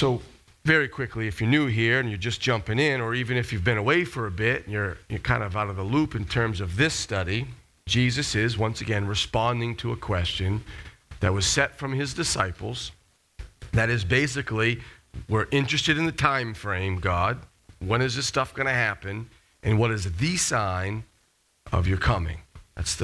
So very quickly, if you're new here and you're just jumping in, or even if you've been away for a bit and you're kind of out of the loop in terms of this study, Jesus is once again responding to a question that was set from his disciples. That is basically, we're interested in the time frame, God. When is this stuff going to happen? And what is the sign of your coming? That's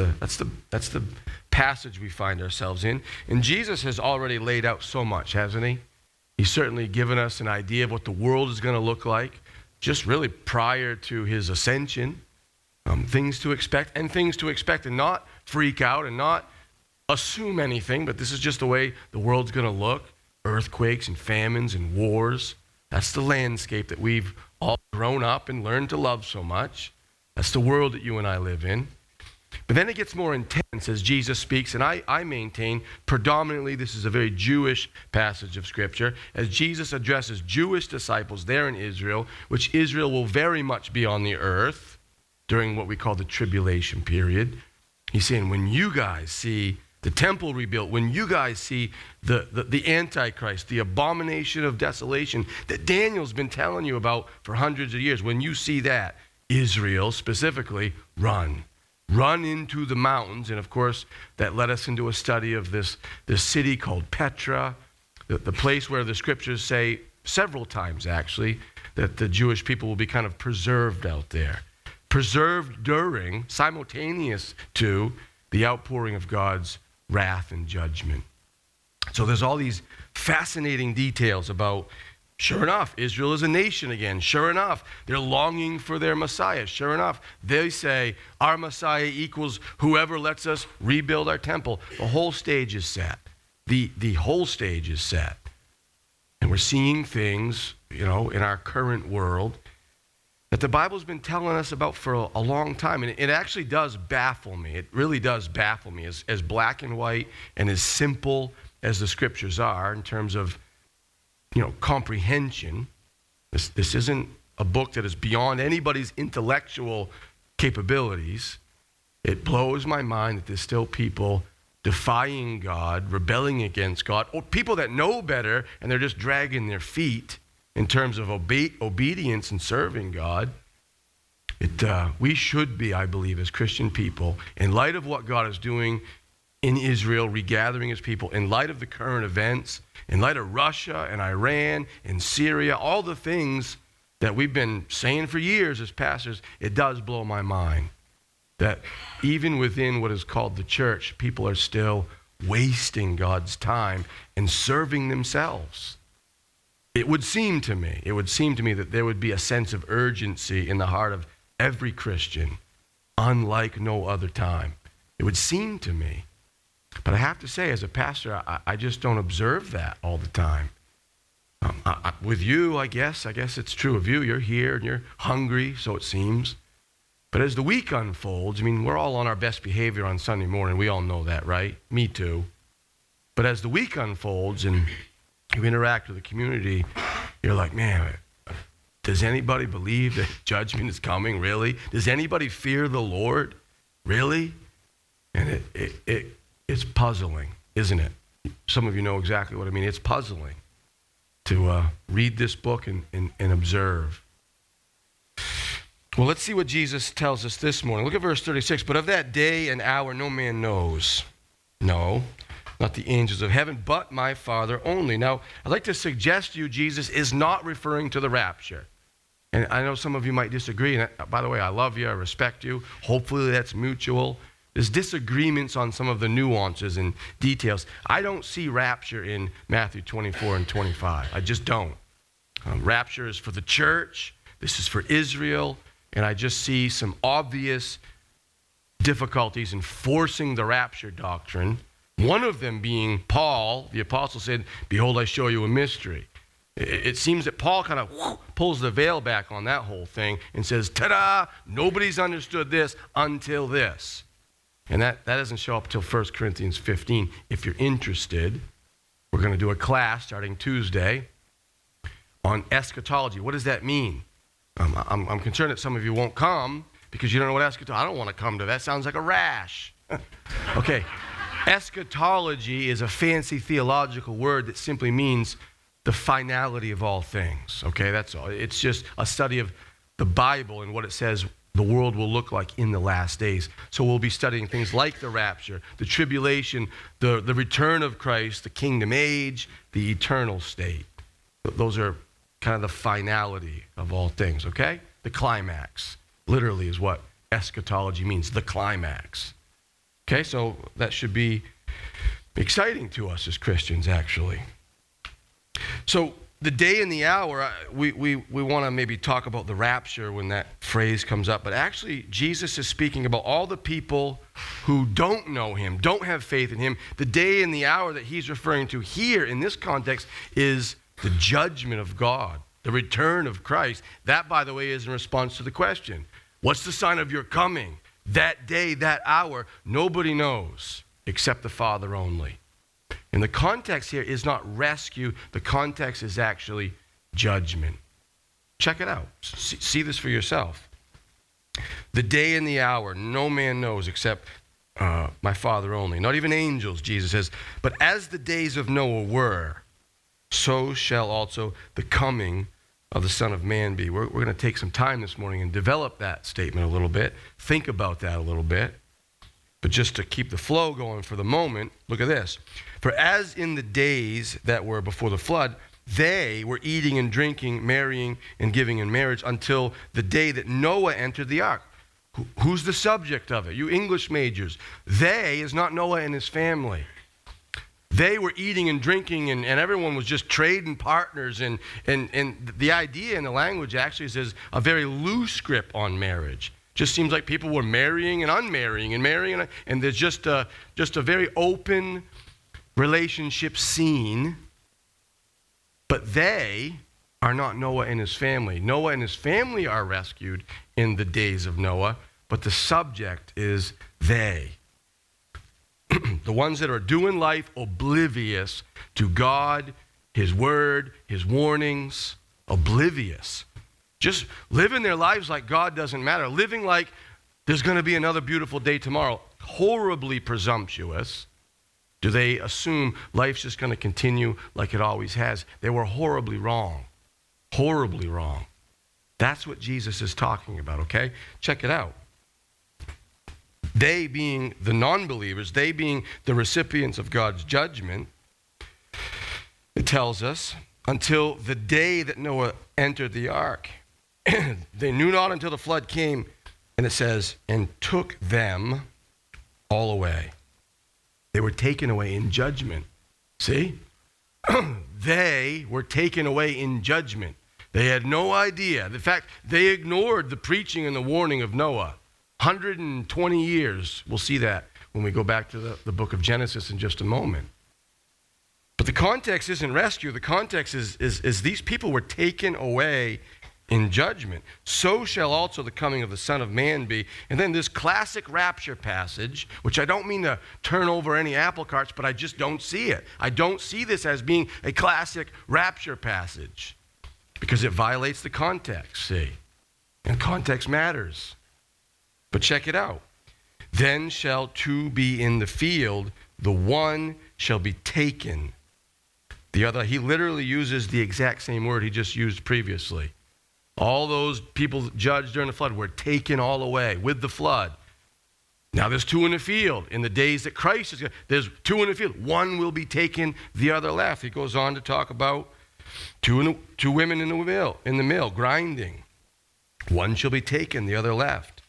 the passage we find ourselves in. And Jesus has already laid out so much, hasn't he? He's certainly given us an idea of what the world is going to look like, just really prior to his ascension. Things to expect and not freak out and not assume anything, but this is just the way the world's going to look. Earthquakes and famines and wars. That's the landscape that we've all grown up and learned to love so much. That's the world that you and I live in. But then it gets more intense as Jesus speaks, and I maintain predominantly this is a very Jewish passage of Scripture, as Jesus addresses Jewish disciples there in Israel, which Israel will very much be on the earth during what we call the tribulation period. He's saying, when you guys see the temple rebuilt, when you guys see the Antichrist, the abomination of desolation that Daniel's been telling you about for hundreds of years, when you see that, Israel specifically, run into the mountains. And of course, that led us into a study of this city called Petra, the place where the scriptures say several times actually that the Jewish people will be kind of preserved out there. Preserved during, simultaneous to, the outpouring of God's wrath and judgment. So there's all these fascinating details about, sure enough, Israel is a nation again. Sure enough, they're longing for their Messiah. Sure enough, they say our Messiah equals whoever lets us rebuild our temple. The whole stage is set. The whole stage is set. And we're seeing things, in our current world that the Bible's been telling us about for a long time. And it actually does baffle me. It really does baffle me, as black and white and as simple as the scriptures are in terms of comprehension. This isn't a book that is beyond anybody's intellectual capabilities. It blows my mind that there's still people defying God, rebelling against God, or people that know better and they're just dragging their feet in terms of obedience and serving God. We should be, I believe, as Christian people, in light of what God is doing in Israel, regathering his people, in light of the current events, in light of Russia and Iran and Syria, all the things that we've been saying for years as pastors, it does blow my mind that even within what is called the church, people are still wasting God's time and serving themselves. It would seem to me that there would be a sense of urgency in the heart of every Christian, unlike no other time. It would seem to me. But I have to say, as a pastor, I just don't observe that all the time. With you, I guess it's true of you. You're here and you're hungry, so it seems. But as the week unfolds, we're all on our best behavior on Sunday morning. We all know that, right? Me too. But as the week unfolds and you interact with the community, you're like, man, does anybody believe that judgment is coming? Really? Does anybody fear the Lord? Really? And it's puzzling, isn't it? Some of you know exactly what I mean. It's puzzling to read this book and observe. Well, let's see what Jesus tells us this morning. Look at verse 36. But of that day and hour no man knows. No, not the angels of heaven, but my Father only. Now, I'd like to suggest to you Jesus is not referring to the rapture. And I know some of you might disagree. And by the way, I love you. I respect you. Hopefully that's mutual. There's disagreements on some of the nuances and details. I don't see rapture in Matthew 24 and 25. I just don't. Rapture is for the church. This is for Israel. And I just see some obvious difficulties in forcing the rapture doctrine. One of them being Paul, the apostle said, behold, I show you a mystery. It seems that Paul kind of pulls the veil back on that whole thing and says, ta-da, nobody's understood this until this. And that doesn't show up until 1 Corinthians 15. If you're interested, we're going to do a class starting Tuesday on eschatology. What does that mean? I'm concerned that some of you won't come because you don't know what eschatology. I don't want to come to that. Sounds like a rash. Okay. Eschatology is a fancy theological word that simply means the finality of all things, okay? That's all. It's just a study of the Bible and what it says the world will look like in the last days. So we'll be studying things like the rapture, the tribulation, the return of Christ, the kingdom age, the eternal state. Those are kind of the finality of all things, okay? The climax, literally, is what eschatology means, the climax. Okay, so that should be exciting to us as Christians, actually. So the day and the hour, we want to maybe talk about the rapture when that phrase comes up, but actually Jesus is speaking about all the people who don't know him, don't have faith in him. The day and the hour that he's referring to here in this context is the judgment of God, the return of Christ. That, by the way, is in response to the question, what's the sign of your coming? That day, that hour, nobody knows except the Father only. And the context here is not rescue. The context is actually judgment. Check it out. See this for yourself. The day and the hour, no man knows except my Father only. Not even angels, Jesus says. But as the days of Noah were, so shall also the coming of the Son of Man be. We're going to take some time this morning and develop that statement a little bit. Think about that a little bit. But just to keep the flow going for the moment, look at this. For as in the days that were before the flood, they were eating and drinking, marrying and giving in marriage until the day that Noah entered the ark. Who's the subject of it? You English majors. They is not Noah and his family. They were eating and drinking, and everyone was just trading partners. And the idea in the language actually is a very loose grip on marriage. Just seems like people were marrying and unmarrying and marrying, and there's just a very open relationship scene. But they are not Noah and his family. Noah and his family are rescued in the days of Noah, but the subject is they. The ones that are doing life oblivious to God, his word, his warnings, oblivious. Just living their lives like God doesn't matter. Living like there's going to be another beautiful day tomorrow. Horribly presumptuous. Do they assume life's just going to continue like it always has? They were horribly wrong. Horribly wrong. That's what Jesus is talking about, okay? Check it out. They being the non-believers, they being the recipients of God's judgment, it tells us, until the day that Noah entered the ark. They knew not until the flood came, and it says, and took them all away. They were taken away in judgment. See? They were taken away in judgment. They had no idea. In fact, they ignored the preaching and the warning of Noah. 120 years. We'll see that when we go back to the book of Genesis in just a moment. But the context isn't rescue. The context is these people were taken away in judgment. So shall also the coming of the Son of Man be. And then this classic rapture passage, which I don't mean to turn over any apple carts, but I just don't see it. I don't see this as being a classic rapture passage because it violates the context, see? And context matters. But check it out. Then shall two be in the field, the one shall be taken. The other, he literally uses the exact same word he just used previously. All those people judged during the flood were taken all away with the flood. Now there's two in the field. In the days that Christ is, there's two in the field. One will be taken, the other left. He goes on to talk about two women in the mill, grinding. One shall be taken, the other left.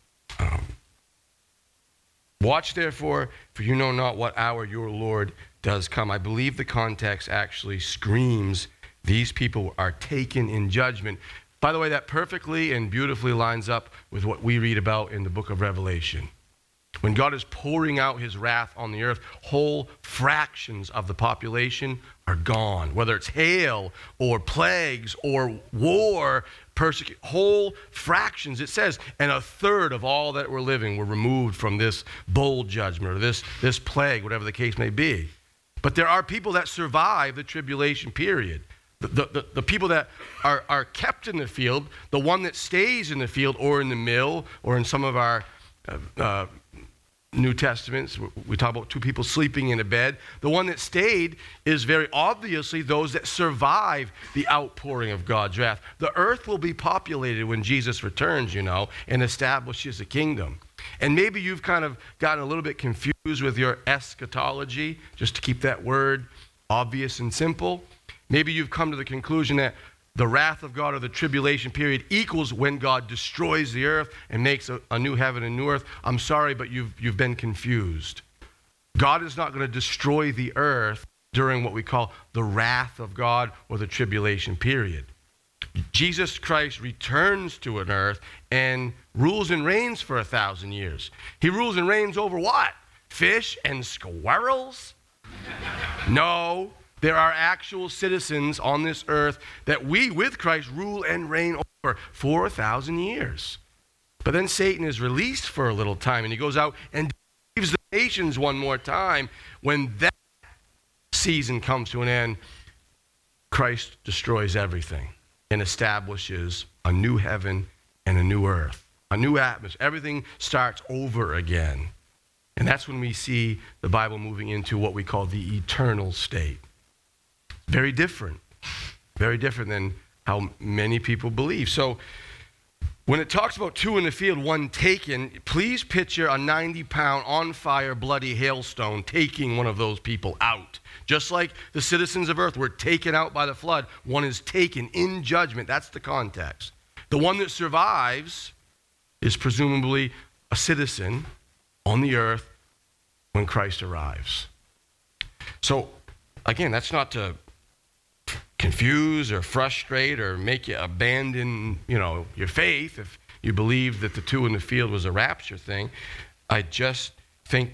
Watch therefore, for you know not what hour your Lord does come. I believe the context actually screams these people are taken in judgment. By the way, that perfectly and beautifully lines up with what we read about in the book of Revelation. When God is pouring out his wrath on the earth, whole fractions of the population are gone. Whether it's hail or plagues or war, whole fractions, it says, and a third of all that were living were removed from this bowl judgment or this plague, whatever the case may be. But there are people that survive the tribulation period. The people that are kept in the field, the one that stays in the field or in the mill or in some of our New Testaments, we talk about two people sleeping in a bed. The one that stayed is very obviously those that survive the outpouring of God's wrath. The earth will be populated when Jesus returns, and establishes a kingdom. And maybe you've kind of gotten a little bit confused with your eschatology, just to keep that word obvious and simple. Maybe you've come to the conclusion that the wrath of God or the tribulation period equals when God destroys the earth and makes a new heaven and new earth. I'm sorry, but you've been confused. God is not going to destroy the earth during what we call the wrath of God or the tribulation period. Jesus Christ returns to an earth and rules and reigns for 1,000 years. He rules and reigns over what? Fish and squirrels? No. There are actual citizens on this earth that we, with Christ, rule and reign over for 1,000 years. But then Satan is released for a little time, and he goes out and deceives the nations one more time. When that season comes to an end, Christ destroys everything and establishes a new heaven and a new earth, a new atmosphere. Everything starts over again. And that's when we see the Bible moving into what we call the eternal state. Very different than how many people believe. So when it talks about two in the field, one taken, please picture a 90-pound on-fire bloody hailstone taking one of those people out. Just like the citizens of earth were taken out by the flood, one is taken in judgment. That's the context. The one that survives is presumably a citizen on the earth when Christ arrives. So again, that's not to confuse or frustrate or make you abandon, your faith if you believe that the two in the field was a rapture thing. I just think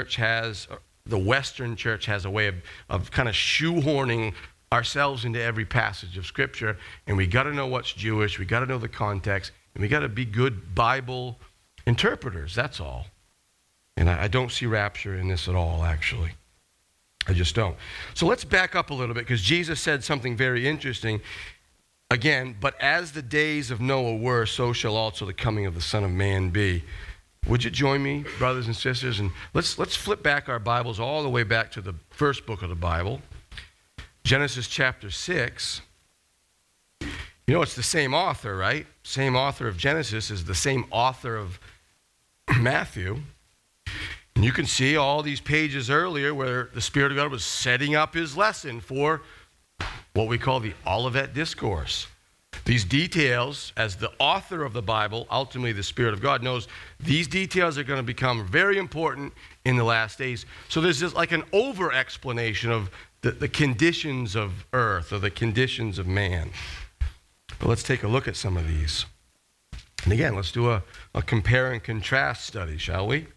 the Western church has a way of kind of shoehorning ourselves into every passage of Scripture, and we got to know what's Jewish, we got to know the context, and we got to be good Bible interpreters, that's all. And I don't see rapture in this at all, actually. I just don't. So let's back up a little bit, because Jesus said something very interesting. Again, but as the days of Noah were, so shall also the coming of the Son of Man be. Would you join me, brothers and sisters? And let's flip back our Bibles all the way back to the first book of the Bible, Genesis chapter 6. It's the same author, right? Same author of Genesis is the same author of Matthew. And you can see all these pages earlier where the Spirit of God was setting up his lesson for what we call the Olivet Discourse. These details, as the author of the Bible, ultimately the Spirit of God knows, these details are going to become very important in the last days. So there's just like an over-explanation of the conditions of earth or the conditions of man. But let's take a look at some of these. And again, let's do a compare and contrast study, shall we?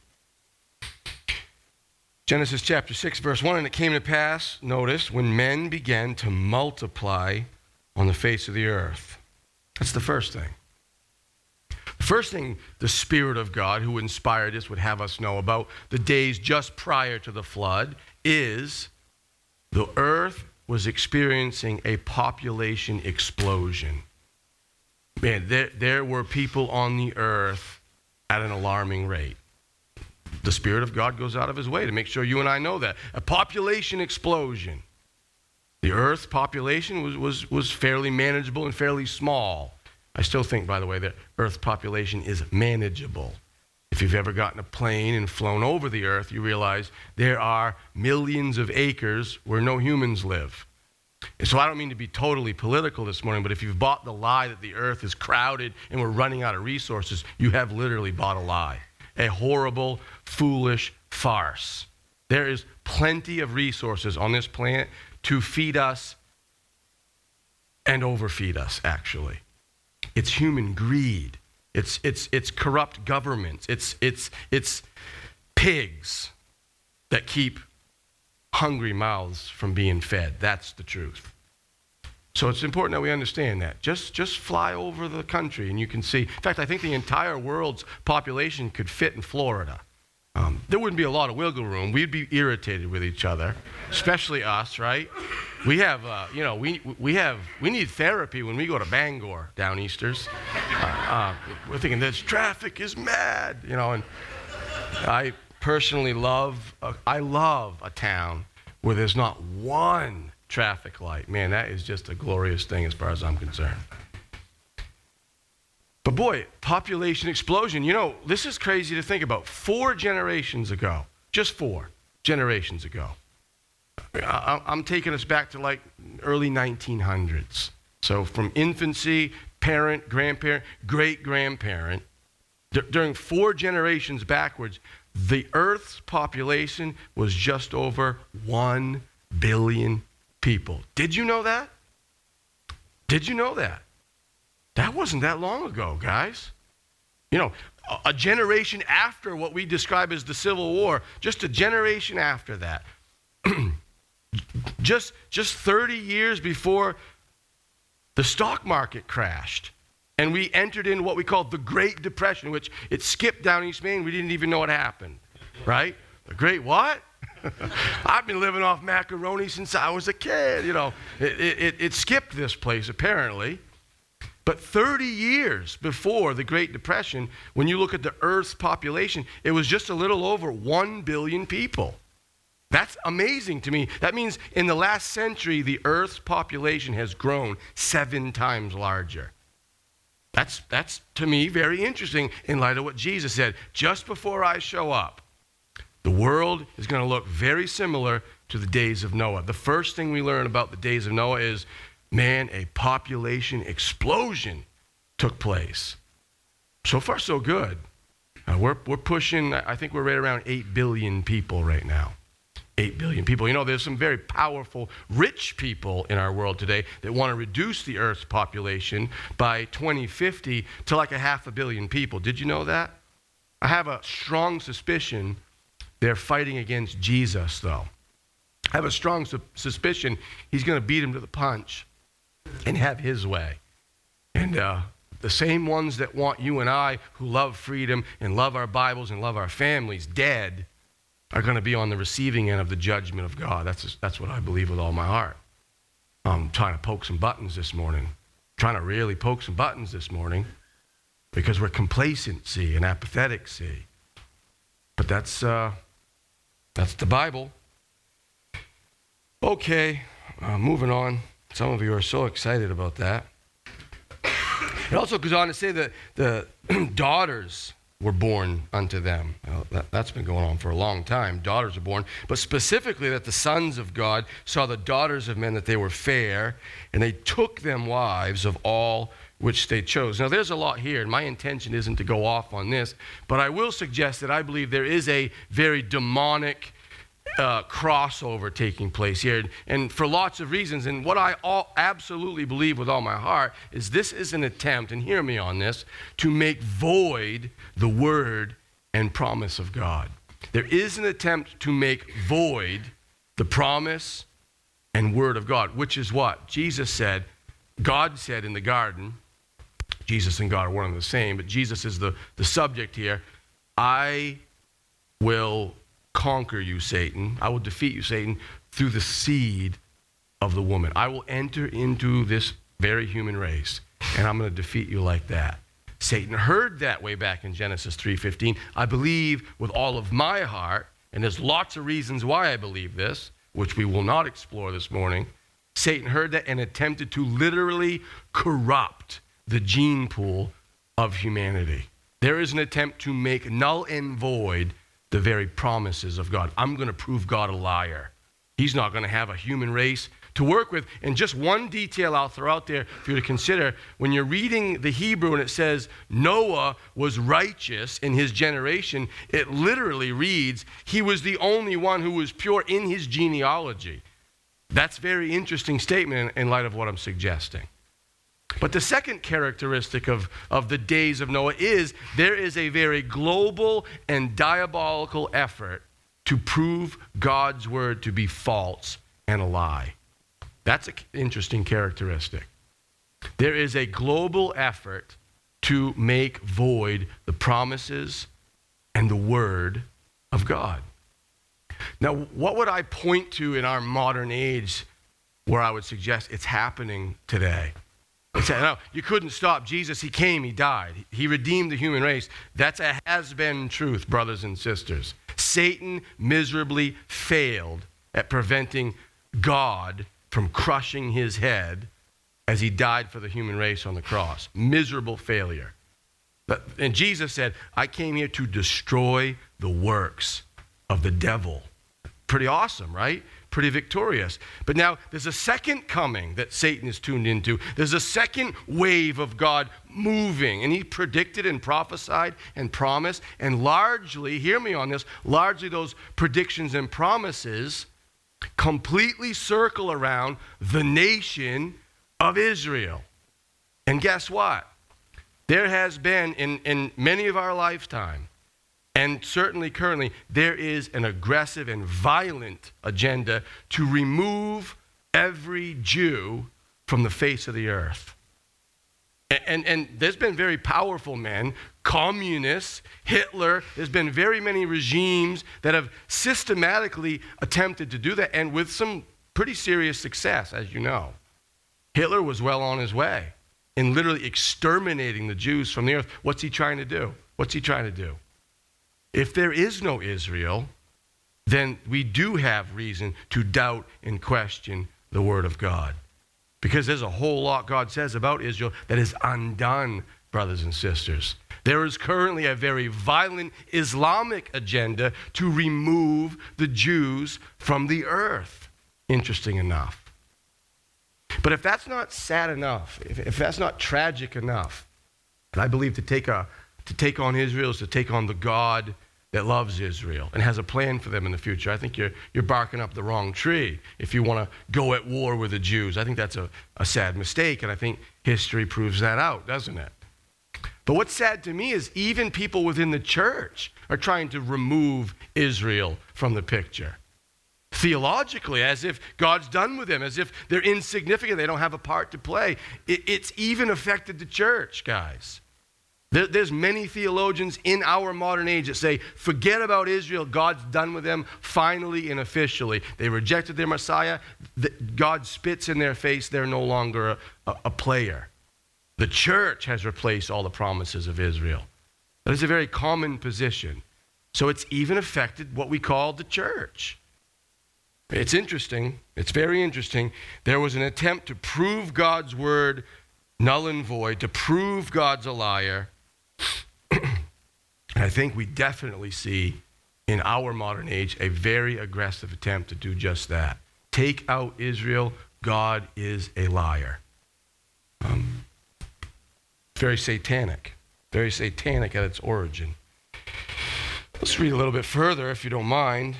Genesis chapter 6, verse 1, and it came to pass, notice, when men began to multiply on the face of the earth. That's the first thing. The first thing the Spirit of God, who inspired us, would have us know about the days just prior to the flood is the earth was experiencing a population explosion. Man, there were people on the earth at an alarming rate. The Spirit of God goes out of his way to make sure you and I know that. A population explosion. The Earth's population was fairly manageable and fairly small. I still think, by the way, that Earth's population is manageable. If you've ever gotten a plane and flown over the Earth, you realize there are millions of acres where no humans live. And so I don't mean to be totally political this morning, but if you've bought the lie that the Earth is crowded and we're running out of resources, you have literally bought a lie. A horrible, foolish farce. There is plenty of resources on this planet to feed us and overfeed us, actually. It's human greed. It's corrupt governments. It's pigs that keep hungry mouths from being fed. That's the truth. So it's important that we understand that. Just fly over the country and you can see. In fact, I think the entire world's population could fit in Florida. There wouldn't be a lot of wiggle room. We'd be irritated with each other, especially us, right? We have, we need therapy when we go to Bangor down Easters. We're thinking this traffic is mad, and personally love a town where there's not one traffic light. Man, that is just a glorious thing as far as I'm concerned. But boy, population explosion. You know, this is crazy to think about. 4 generations ago, just 4 generations ago, I'm taking us back to like early 1900s. So from infancy, parent, grandparent, great-grandparent, during 4 generations backwards, the Earth's population was just over 1 billion people. Did you know that? Did you know that? That wasn't that long ago, guys. You know, a generation after what we describe as the Civil War, just a generation after that, just 30 years before the stock market crashed, and we entered in what we call the Great Depression, which it skipped down East Main. We didn't even know what happened, right? The Great what? I've been living off macaroni since I was a kid. You know, it skipped this place apparently. But 30 years before the Great Depression, when you look at the Earth's population, it was just a little over 1 billion people. That's amazing to me. That means in the last century, the Earth's population has grown 7 times larger. That's to me very interesting in light of what Jesus said. Just before I show up, the world is going to look very similar to the days of Noah. The first thing we learn about the days of Noah is, man, a population explosion took place. So far, so good. We're pushing, I think we're right around 8 billion people right now. 8 billion people. You know, there's some very powerful, rich people in our world today that want to reduce the Earth's population by 2050 to like 500 million people. Did you know that? I have a strong suspicion they're fighting against Jesus, though. I have a strong suspicion he's going to beat him to the punch and have his way. And the same ones that want you and I, who love freedom and love our Bibles and love our families, dead, are going to be on the receiving end of the judgment of God. That's what I believe with all my heart. I'm trying to poke some buttons this morning. Trying to really poke some buttons this morning because we're complacency and apathetic-see. But that's the Bible. Okay, moving on. Some of you are so excited about that. It also goes on to say that the daughters were born unto them. Well, that's been going on for a long time. Daughters are born. But specifically that the sons of God saw the daughters of men that they were fair, and they took them wives of all which they chose. Now, there's a lot here, and my intention isn't to go off on this, but I will suggest that I believe there is a very demonic crossover taking place here, and for lots of reasons. And what I absolutely believe with all my heart is this is an attempt, and hear me on this, to make void the word and promise of God. There is an attempt to make void the promise and word of God, which is what Jesus said, God said in the garden. Jesus and God are one and the same, but Jesus is the subject here. I will conquer you, Satan. I will defeat you, Satan, through the seed of the woman. I will enter into this very human race, and I'm going to defeat you like that. Satan heard that way back in Genesis 3:15. I believe with all of my heart, and there's lots of reasons why I believe this, which we will not explore this morning. Satan heard that and attempted to literally corrupt the gene pool of humanity. There is an attempt to make null and void the very promises of God. I'm going to prove God a liar. He's not going to have a human race to work with. And just one detail I'll throw out there for you to consider. When you're reading the Hebrew and it says Noah was righteous in his generation, it literally reads he was the only one who was pure in his genealogy. That's a very interesting statement in light of what I'm suggesting. But the second characteristic of the days of Noah is there is a very global and diabolical effort to prove God's word to be false and a lie. That's an interesting characteristic. There is a global effort to make void the promises and the word of God. Now, what would I point to in our modern age where I would suggest it's happening today? No, you couldn't stop Jesus. He came, he died. He redeemed the human race. That's a has-been truth, brothers and sisters. Satan miserably failed at preventing God from crushing his head as he died for the human race on the cross. Miserable failure. And Jesus said, I came here to destroy the works of the devil. Pretty awesome, right? Pretty victorious. But now there's a second coming that Satan is tuned into. There's a second wave of God moving. And he predicted and prophesied and promised. And largely, hear me on this, largely those predictions and promises completely circle around the nation of Israel. And guess what? There has been in many of our lifetime, and certainly currently, there is an aggressive and violent agenda to remove every Jew from the face of the earth. And there's been very powerful men, communists, Hitler. There's been very many regimes that have systematically attempted to do that, and with some pretty serious success, as you know. Hitler was well on his way in literally exterminating the Jews from the earth. What's he trying to do? What's he trying to do? If there is no Israel, then we do have reason to doubt and question the word of God. Because there's a whole lot God says about Israel that is undone, brothers and sisters. There is currently a very violent Islamic agenda to remove the Jews from the earth. Interesting enough. But if that's not sad enough, if that's not tragic enough, and I believe to take on Israel is to take on the God that loves Israel and has a plan for them in the future. I think you're barking up the wrong tree if you want to go at war with the Jews. I think that's a sad mistake, and I think history proves that out, doesn't it? But what's sad to me is even people within the church are trying to remove Israel from the picture. Theologically, as if God's done with them, as if they're insignificant, they don't have a part to play. It's even affected the church, guys. There's many theologians in our modern age that say, forget about Israel, God's done with them finally and officially. They rejected their Messiah, God spits in their face, they're no longer a player. The church has replaced all the promises of Israel. That is a very common position. So it's even affected what we call the church. It's interesting. It's very interesting. There was an attempt to prove God's word null and void, to prove God's a liar. And I think we definitely see in our modern age a very aggressive attempt to do just that. Take out Israel, God is a liar. Very satanic at its origin. Let's read a little bit further, if you don't mind.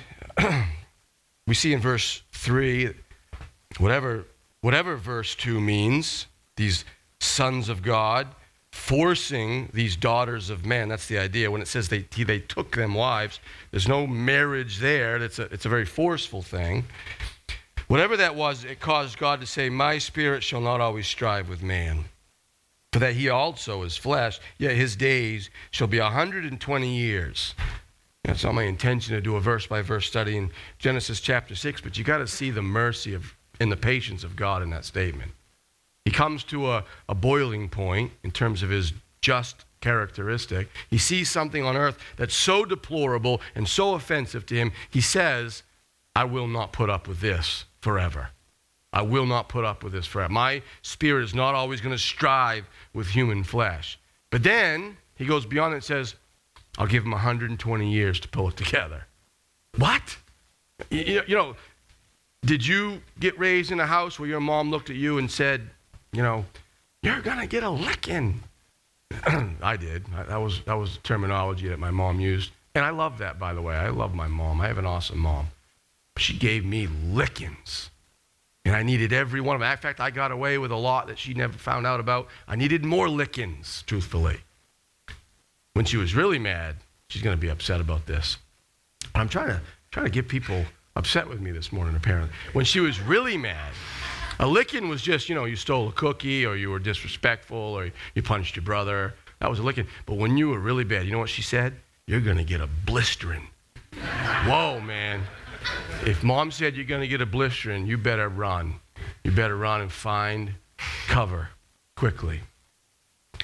We see in verse 3, whatever verse 2 means, these sons of God forcing these daughters of men. That's the idea. When it says they took them wives, there's no marriage there. It's a very forceful thing. Whatever that was, it caused God to say, my spirit shall not always strive with man, for that he also is flesh, yet his days shall be 120 years. It's not my intention to do a verse-by-verse study in Genesis chapter 6, but you got to see the mercy and the patience of God in that statement. He comes to a boiling point in terms of his just characteristic. He sees something on earth that's so deplorable and so offensive to him, he says, I will not put up with this forever. I will not put up with this forever. My spirit is not always going to strive with human flesh. But then he goes beyond it and says, I'll give him 120 years to pull it together. What? You know, did you get raised in a house where your mom looked at you and said, you know, you're going to get a licking? I did. That was the terminology that my mom used. And I love that, by the way. I love my mom. I have an awesome mom. She gave me lickings. And I needed every one of them. In fact, I got away with a lot that she never found out about. I needed more lickings, truthfully. When she was really mad, she's going to be upset about this. I'm trying to get people upset with me this morning, apparently. When she was really mad, a licking was just, you stole a cookie, or you were disrespectful, or you punched your brother. That was a licking. But when you were really bad, you know what she said? You're going to get a blistering. Whoa, man. If mom said you're going to get a blistering, you better run. You better run and find cover quickly.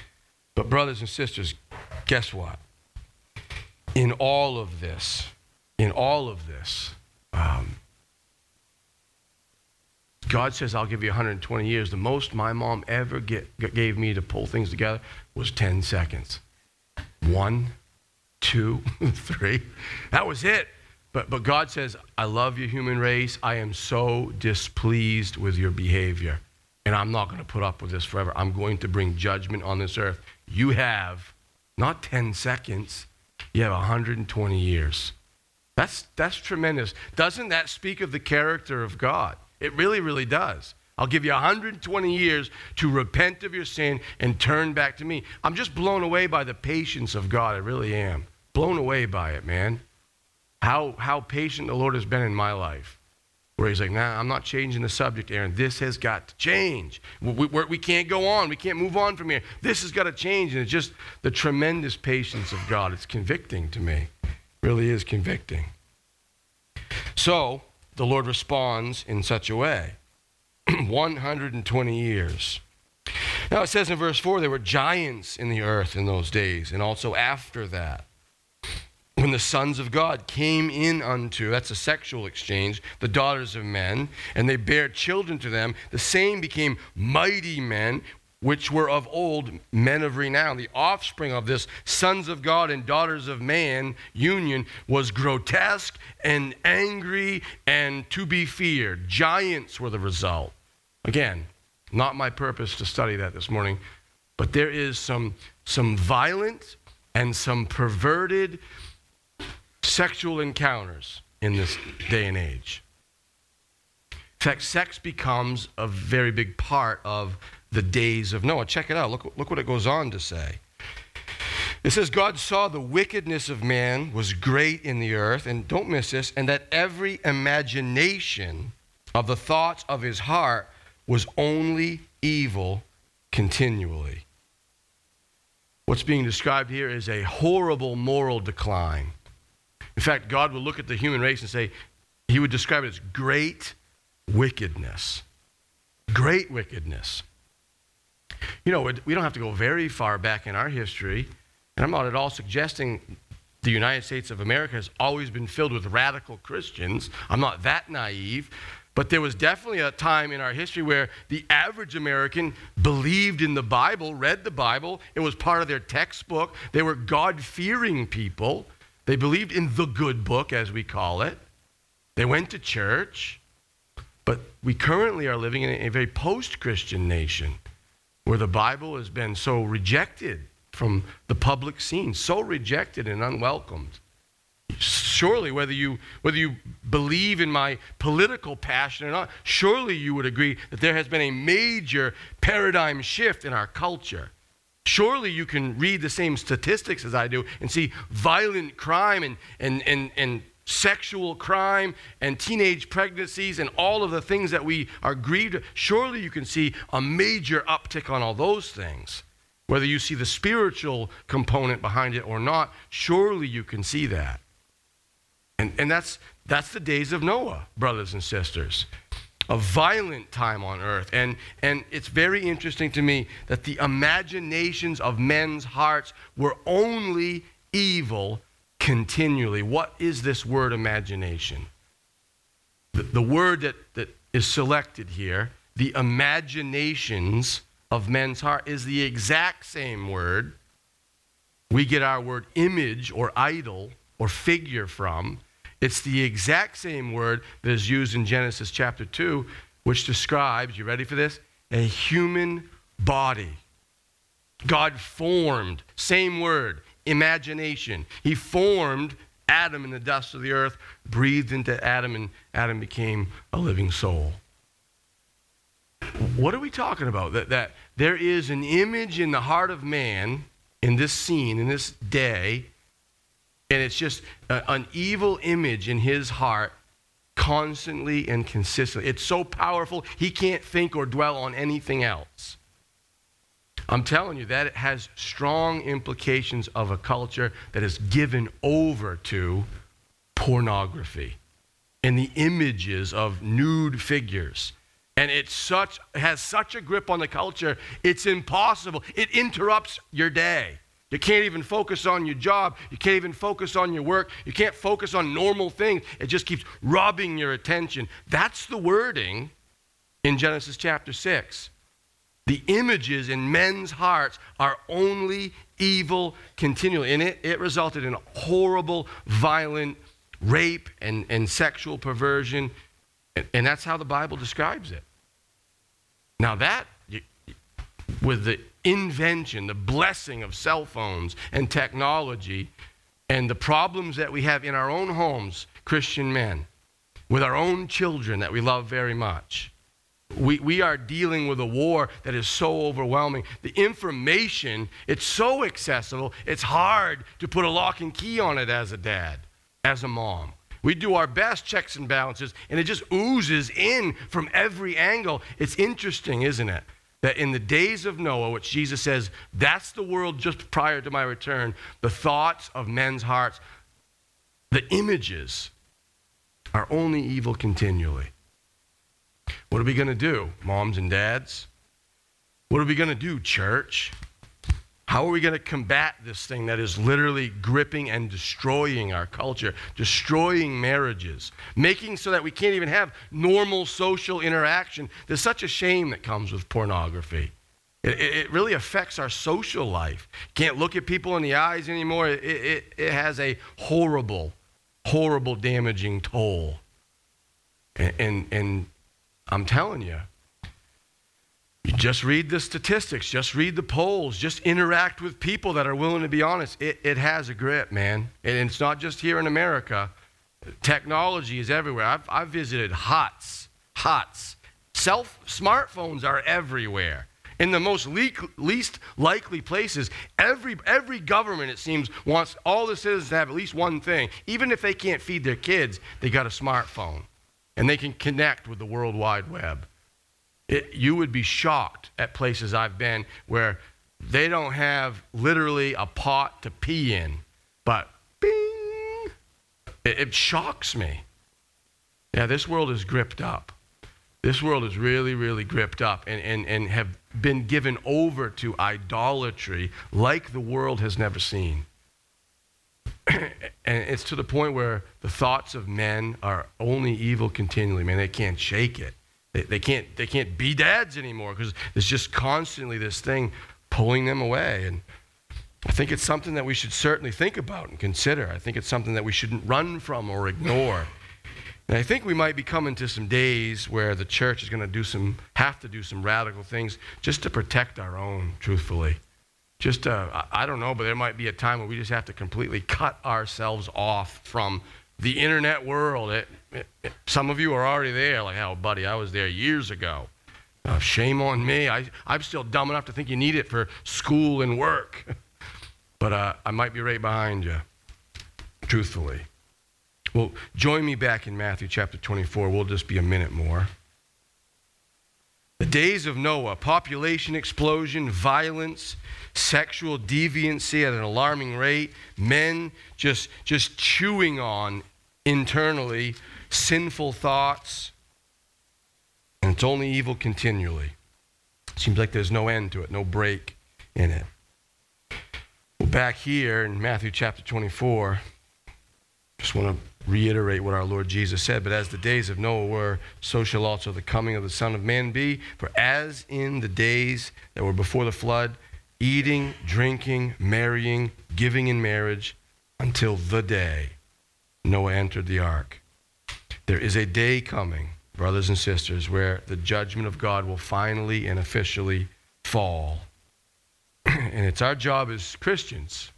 But brothers and sisters, guess what? In all of this, in all of this, God says, I'll give you 120 years. The most my mom ever gave me to pull things together was 10 seconds. 1, 2, 3. That was it. But God says, I love you, human race. I am so displeased with your behavior. And I'm not going to put up with this forever. I'm going to bring judgment on this earth. You have not 10 seconds. You have 120 years. That's tremendous. Doesn't that speak of the character of God? It really, really does. I'll give you 120 years to repent of your sin and turn back to me. I'm just blown away by the patience of God. I really am. Blown away by it, man. How patient the Lord has been in my life. Where he's like, nah, I'm not changing the subject, Aaron. This has got to change. We can't go on. We can't move on from here. This has got to change. And it's just the tremendous patience of God. It's convicting to me. It really is convicting. So the Lord responds in such a way. 120 years. Now it says in verse 4, there were giants in the earth in those days, and also after that. When the sons of God came in unto, that's a sexual exchange, the daughters of men, and they bare children to them, the same became mighty men, which were of old men of renown. The offspring of this sons of God and daughters of man union was grotesque and angry and to be feared. Giants were the result. Again, not my purpose to study that this morning, but there is some violent and some perverted sexual encounters in this day and age. In fact, sex becomes a very big part of the days of Noah. Check it out. Look what it goes on to say. It says, God saw the wickedness of man was great in the earth, and don't miss this, and that every imagination of the thoughts of his heart was only evil continually. What's being described here is a horrible moral decline. In fact, God would look at the human race and say, he would describe it as great wickedness. Great wickedness. You know, we don't have to go very far back in our history, and I'm not at all suggesting the United States of America has always been filled with radical Christians. I'm not that naive, but there was definitely a time in our history where the average American believed in the Bible, read the Bible. It was part of their textbook. They were God-fearing people. They believed in the good book, as we call it. They went to church. But we currently are living in a very post-Christian nation where the Bible has been so rejected from the public scene, so rejected and unwelcomed. Surely, whether you believe in my political passion or not, surely you would agree that there has been a major paradigm shift in our culture. Surely you can read the same statistics as I do and see violent crime and sexual crime and teenage pregnancies and all of the things that we are grieved. Surely you can see a major uptick on all those things. Whether you see the spiritual component behind it or not, surely you can see that. And that's the days of Noah, brothers and sisters. A violent time on earth. And it's very interesting to me that the imaginations of men's hearts were only evil continually. What is this word imagination? The word that is selected here, the imaginations of men's heart, is the exact same word we get our word image or idol or figure from. It's the exact same word that is used in Genesis chapter 2, which describes, you ready for this? A human body. God formed, same word, imagination. He formed Adam in the dust of the earth, breathed into Adam, and Adam became a living soul. What are we talking about? That there is an image in the heart of man in this scene, in this day, and it's just an evil image in his heart constantly and consistently. It's so powerful, he can't think or dwell on anything else. I'm telling you that it has strong implications of a culture that is given over to pornography and the images of nude figures. And it has such a grip on the culture, it's impossible. It interrupts your day. You can't even focus on your job. You can't even focus on your work. You can't focus on normal things. It just keeps robbing your attention. That's the wording in Genesis chapter 6. The images in men's hearts are only evil continually. And it resulted in horrible, violent rape and sexual perversion. And that's how the Bible describes it. Now that, with the invention, the blessing of cell phones and technology, and the problems that we have in our own homes, Christian men, with our own children that we love very much, we are dealing with a war that is so overwhelming. The information, it's so accessible, it's hard to put a lock and key on it as a dad, as a mom. We do our best checks and balances, and it just oozes in from every angle. It's interesting, isn't it? That in the days of Noah, which Jesus says, that's the world just prior to my return, the thoughts of men's hearts, the images are only evil continually. What are we going to do, moms and dads? What are we going to do, church? How are we going to combat this thing that is literally gripping and destroying our culture, destroying marriages, making so that we can't even have normal social interaction? There's such a shame that comes with pornography. It really affects our social life. Can't look at people in the eyes anymore. It has a horrible, horrible damaging toll. And I'm telling you, you just read the statistics, just read the polls, just interact with people that are willing to be honest. It has a grip, man. And it's not just here in America. Technology is everywhere. I've visited huts. Smartphones are everywhere. In the most least likely places, every government, it seems, wants all the citizens to have at least one thing. Even if they can't feed their kids, they got a smartphone. And they can connect with the World Wide Web. You would be shocked at places I've been where they don't have literally a pot to pee in, but bing, it shocks me. Yeah, this world is gripped up. This world is really, really gripped up and have been given over to idolatry like the world has never seen. And it's to the point where the thoughts of men are only evil continually. Man, they can't shake it. They can't be dads anymore because there's just constantly this thing pulling them away. And I think it's something that we should certainly think about and consider. I think it's something that we shouldn't run from or ignore. And I think we might be coming to some days where the church is going to have to do some radical things just to protect our own, truthfully. I don't know, but there might be a time where we just have to completely cut ourselves off from the internet world. Some of you are already there, like, oh, buddy, I was there years ago. Shame on me. I'm still dumb enough to think you need it for school and work. But I might be right behind you, truthfully. Well, join me back in Matthew chapter 24. We'll just be a minute more. The days of Noah, population explosion, violence, sexual deviancy at an alarming rate, men just chewing on internally sinful thoughts, and it's only evil continually. Seems like there's no end to it, no break in it. Well, back here in Matthew chapter 24, just want to reiterate what our Lord Jesus said. But as the days of Noah were, so shall also the coming of the Son of Man be. For as in the days that were before the flood, eating, drinking, marrying, giving in marriage, until the day Noah entered the ark. There is a day coming, brothers and sisters, where the judgment of God will finally and officially fall. And it's our job as Christians,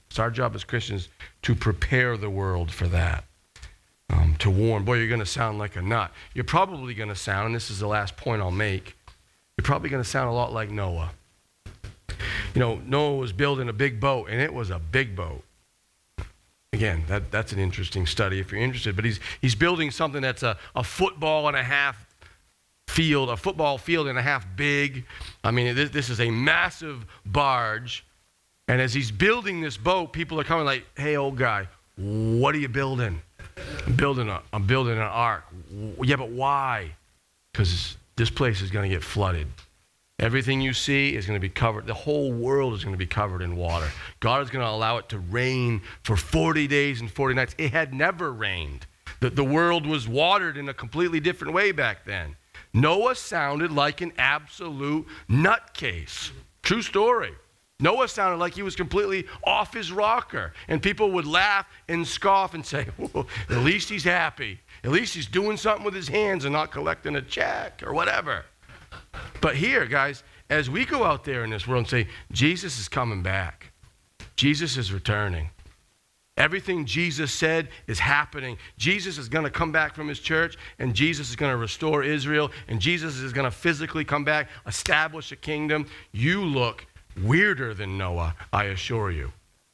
to prepare the world for that. To warn, boy, you're going to sound like a nut. You're probably going to sound, and this is the last point I'll make, you're probably going to sound a lot like Noah. You know, Noah was building a big boat, and it was a big boat. Again, that's an interesting study if you're interested, but he's building something that's a football and a half field, a football field and a half big. I mean, this is a massive barge, and as he's building this boat, people are coming like, hey, old guy, what are you building? I'm building an ark. Yeah, but why? Because this place is going to get flooded. Everything you see is going to be covered. The whole world is going to be covered in water. God is going to allow it to rain for 40 days and 40 nights. It had never rained. The world was watered in a completely different way back then. Noah sounded like an absolute nutcase. True story. Noah sounded like he was completely off his rocker. And people would laugh and scoff and say, at least he's happy. At least he's doing something with his hands and not collecting a check or whatever. But here, guys, as we go out there in this world and say, Jesus is coming back. Jesus is returning. Everything Jesus said is happening. Jesus is going to come back from his church, and Jesus is going to restore Israel, and Jesus is going to physically come back, establish a kingdom. You look weirder than Noah, I assure you.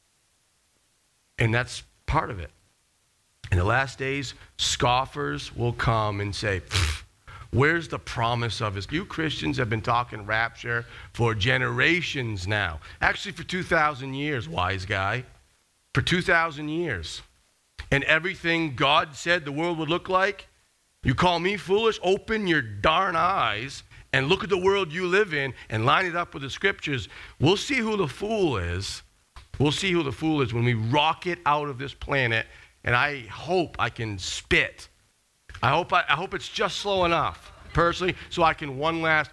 And that's part of it. In the last days, scoffers will come and say, where's the promise of this? You Christians have been talking rapture for generations now. Actually, for 2,000 years, wise guy. For 2,000 years. And everything God said the world would look like, you call me foolish? Open your darn eyes and look at the world you live in and line it up with the scriptures. We'll see who the fool is. We'll see who the fool is when we rocket out of this planet. And I hope I can spit. I hope it's just slow enough, personally, so I can one last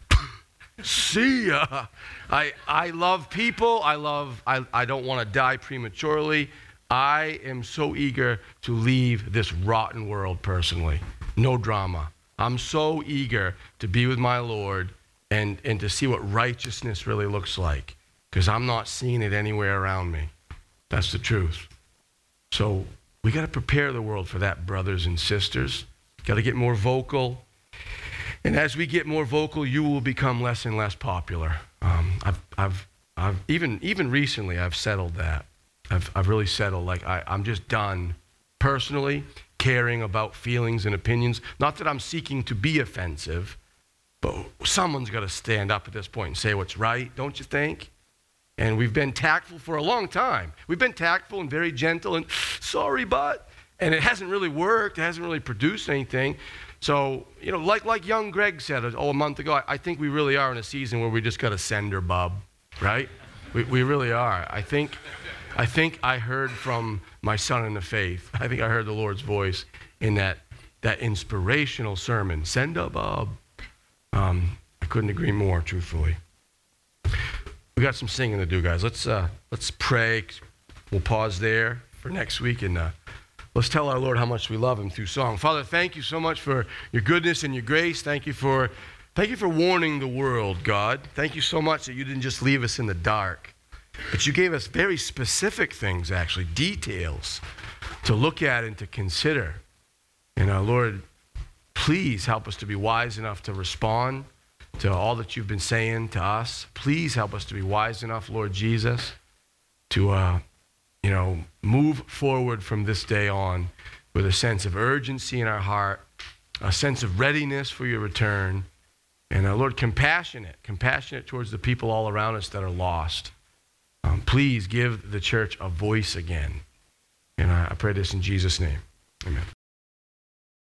see ya. I love people. I don't want to die prematurely. I am so eager to leave this rotten world personally. No drama. I'm so eager to be with my Lord and to see what righteousness really looks like, because I'm not seeing it anywhere around me. That's the truth. So we got to prepare the world for that, brothers and sisters. Got to get more vocal. And as we get more vocal, you will become less and less popular. I've even recently, I've settled that. I've really settled. Like I'm just done personally caring about feelings and opinions. Not that I'm seeking to be offensive, but someone's got to stand up at this point and say what's right, don't you think? And we've been tactful for a long time. We've been tactful and very gentle and sorry, but, and it hasn't really worked. It hasn't really produced anything. So, like young Greg said, a month ago, I think we really are in a season where we just got to send her, bub, right? We really are. I think I heard from my son in the faith. I think I heard the Lord's voice in that inspirational sermon. Send a bub. I couldn't agree more, truthfully. We got some singing to do, guys. Let's pray. We'll pause there for next week and let's tell our Lord how much we love him through song. Father, thank you so much for your goodness and your grace. Thank you for warning the world, God. Thank you so much that you didn't just leave us in the dark, but you gave us very specific things, actually, details to look at and to consider. And Lord, please help us to be wise enough to respond to all that you've been saying to us. Please help us to be wise enough, Lord Jesus, to move forward from this day on with a sense of urgency in our heart, a sense of readiness for your return, and Lord, compassionate towards the people all around us that are lost. Please give the church a voice again. And I pray this in Jesus' name. Amen.